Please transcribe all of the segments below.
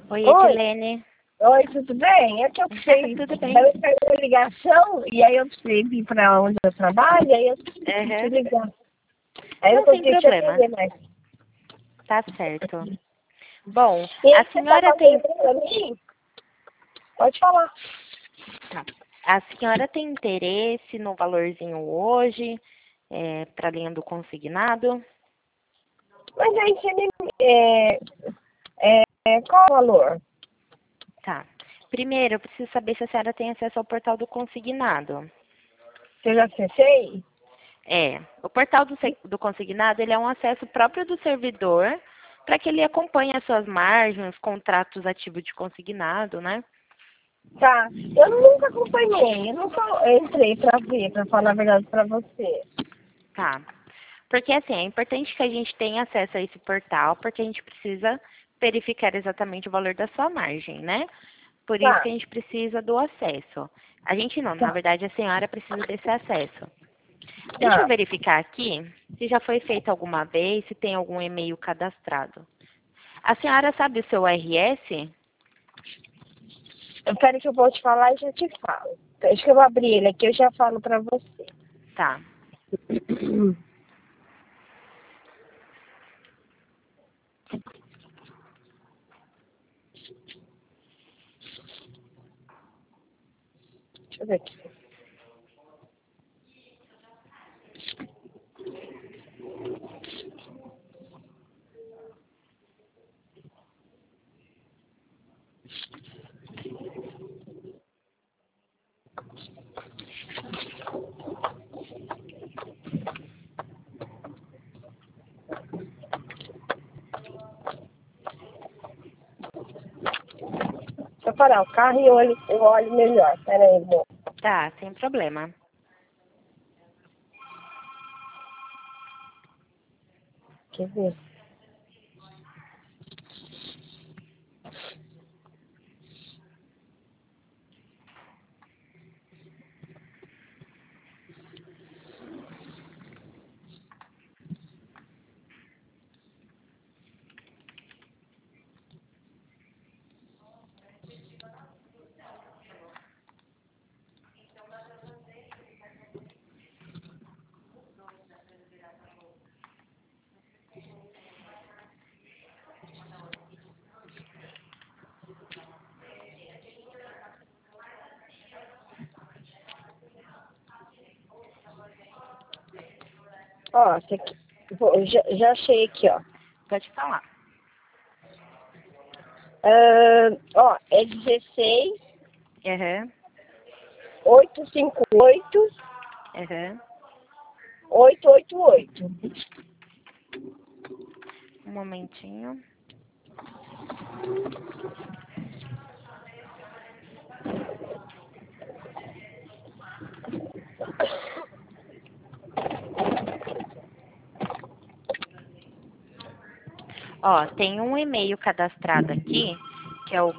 Oi, Oi, Edilene. oi, tudo bem? É que eu precisei, Tudo bem. eu recebi uma ligação e aí eu precisei vir para onde eu trabalho e aí eu tive que te Aham. ligar. Aí eu não Não tem consegui te problema. atender mais. Tá certo. Bom, E a aí você senhora estava tem. vendo para mim? Pode falar. Tá. A senhora tem interesse no valorzinho hoje, para linha do consignado? Mas aí você me... qual o valor? Tá. Primeiro, eu preciso saber se a senhora tem acesso ao portal do consignado. Você já acessei? O portal do consignado, ele é um acesso próprio do servidor para que ele acompanhe as suas margens, contratos ativos de consignado, né? Tá. Eu nunca acompanhei. Eu nunca entrei para ver, para falar a verdade para você. Tá. Porque, assim, é importante que a gente tenha acesso a esse portal, porque a gente precisa verificar exatamente o valor da sua margem, né? Por isso Tá. que a gente precisa do acesso. A gente não, na Tá. verdade, a senhora precisa desse acesso. Deixa eu Tá. verificar aqui se já foi feito alguma vez, se tem algum e-mail cadastrado. A senhora sabe o seu RS? Eu quero que eu vou te falar e já te falo. Deixa que eu vou abrir ele aqui, eu já falo para você. Tá. Deixa eu ver aqui. Deixa eu parar o carro e eu olho melhor. Pera aí, amor. Tá, sem problema. Quer ver? Ó, esse aqui. Já achei aqui, ó. Pode falar. Ó, é 16 Aham, 858 aham. 888. Um momentinho. Ó, tem um e-mail cadastrado aqui, que é o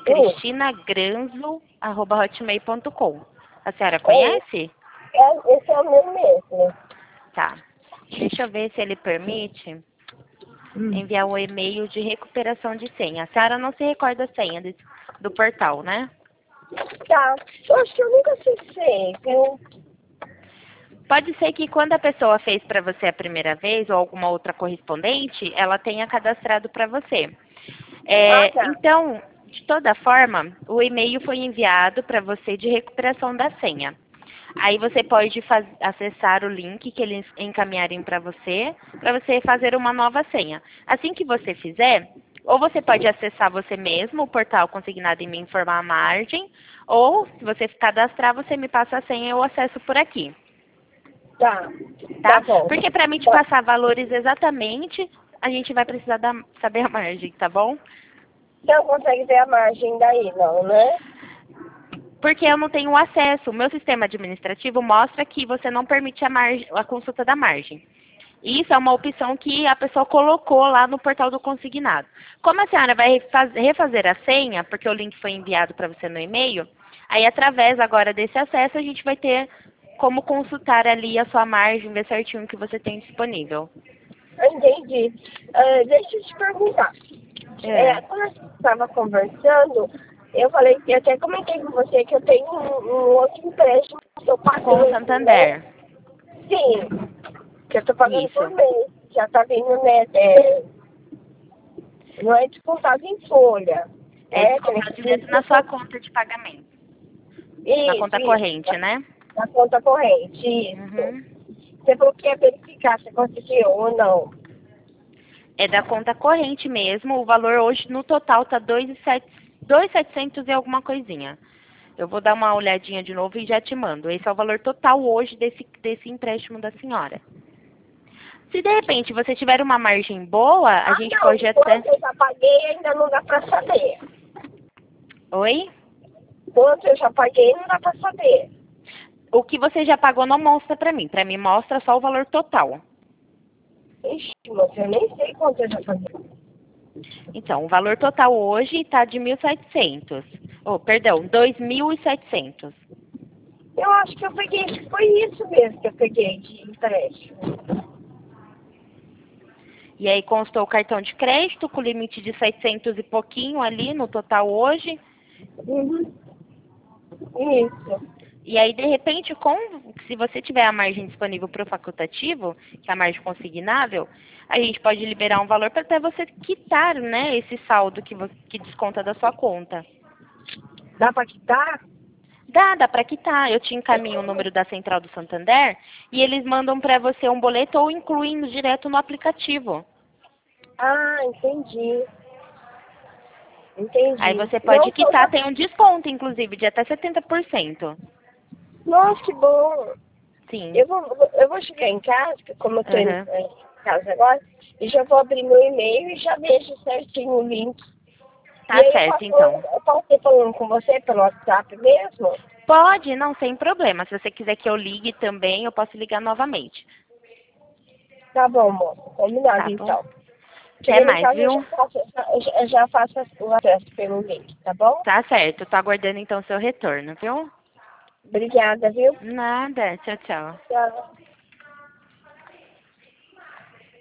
cristinagranzo@hotmail.com. A senhora conhece? Esse é o meu mesmo. Tá. Deixa eu ver se ele permite enviar um e-mail de recuperação de senha. A senhora não se recorda a senha do portal, né? Tá. Eu acho que eu nunca acessei, viu? Pode ser que quando a pessoa fez para você a primeira vez ou alguma outra correspondente, ela tenha cadastrado para você. Ah, tá. Então, de toda forma, o e-mail foi enviado para você de recuperação da senha. Aí você pode acessar o link que eles encaminharem para você fazer uma nova senha. Assim que você fizer, ou você pode acessar você mesmo o portal consignado e me informar a margem, ou se você cadastrar, você me passa a senha e eu acesso por aqui, Tá. Tá tá? bom. Porque para mim te Tá. passar valores exatamente, a gente vai precisar saber a margem, tá bom? Você não consegue ver a margem daí, não, né? Porque eu não tenho acesso. O meu sistema administrativo mostra que você não permite a consulta da margem. Isso é uma opção que a pessoa colocou lá no portal do consignado. Como a senhora vai refazer a senha, porque o link foi enviado para você no e-mail, aí através agora desse acesso a gente vai ter como consultar ali a sua margem, ver certinho o que você tem disponível. Entendi. Deixa eu te perguntar. É. Quando a gente estava conversando, eu falei, eu até comentei com você que eu tenho um outro empréstimo que eu paguei. Com o Santander. Né? Sim, que eu tô pagando Isso. por mês. Já tá vindo, né? Não é descontado em folha. É descontado direto na sua conta de pagamento. Na conta corrente, né? Na conta corrente, isso. Uhum. Você falou que ia verificar se conseguiu ou não. É da conta corrente mesmo. O valor hoje no total tá 2.700 e alguma coisinha. Eu vou dar uma olhadinha de novo e já te mando. Esse é o valor total hoje desse empréstimo da senhora. Se de repente você tiver uma margem boa, a gente não, pode até... quanto eu já paguei ainda não dá pra saber. Oi? Quanto eu já paguei não dá pra saber. O que você já pagou não mostra pra mim. Pra mim mostra só o valor total. Ixi, moça, eu nem sei quanto eu já paguei. Então, o valor total hoje tá de 1.700. Oh, perdão, 2.700. Eu acho que eu peguei, foi isso mesmo que eu peguei de empréstimo. E aí constou o cartão de crédito com limite de 700 e pouquinho ali no total hoje. Uhum. Isso. E aí, de repente, se você tiver a margem disponível para o facultativo, que é a margem consignável, a gente pode liberar um valor para até você quitar, né, esse saldo que desconta da sua conta. Dá pra quitar? Dá para quitar. Eu te encaminho o número da Central do Santander e eles mandam para você um boleto ou incluindo direto no aplicativo. Ah, entendi. Entendi. Aí você Não, pode quitar, tem um desconto, inclusive, de até 70%. nossa, que bom. Sim. Eu vou chegar em casa, que como eu tô Uhum. em casa agora, e já vou abrir meu e-mail e já vejo certinho o link. Tá E aí certo, então. eu posso ir falando com você pelo WhatsApp mesmo? Pode, não, sem problema. Se você quiser que eu ligue também, eu posso ligar novamente. Tá bom, moça. Combinado, Tá bom? então. Até Chegando em mais, casa, viu? eu já faço o acesso pelo link, tá bom? Tá certo. Tô aguardando então seu retorno, viu? Obrigada, viu? Nada. Tchau, tchau. Tchau.